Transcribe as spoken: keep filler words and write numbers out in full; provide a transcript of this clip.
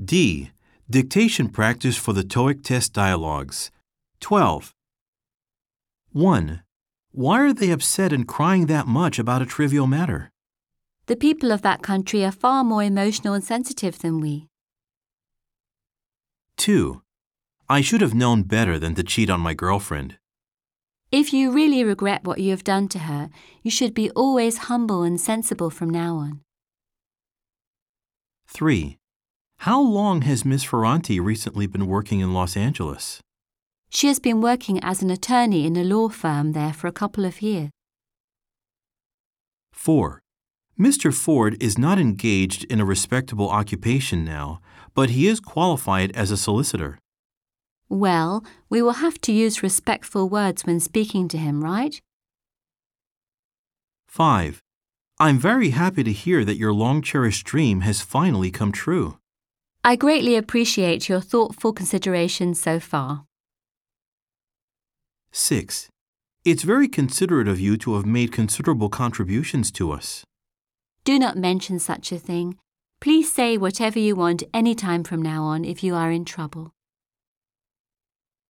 D. Dictation practice for the TOEIC test dialogues. twelve. one. Why are they upset and crying that much about a trivial matter? The people of that country are far more emotional and sensitive than we. two. I should have known better than to cheat on my girlfriend. If you really regret what you have done to her, you should be always humble and sensible from now on. three. How long has Miss Ferranti recently been working in Los Angeles? She has been working as an attorney in a law firm there for a couple of years. four. Mister Ford is not engaged in a respectable occupation now, but he is qualified as a solicitor. Well, we will have to use respectful words when speaking to him, right? five. I'm very happy to hear that your long-cherished dream has finally come true. I greatly appreciate your thoughtful consideration so far. six. It's very considerate of you to have made considerable contributions to us. Do not mention such a thing. Please say whatever you want any time from now on if you are in trouble.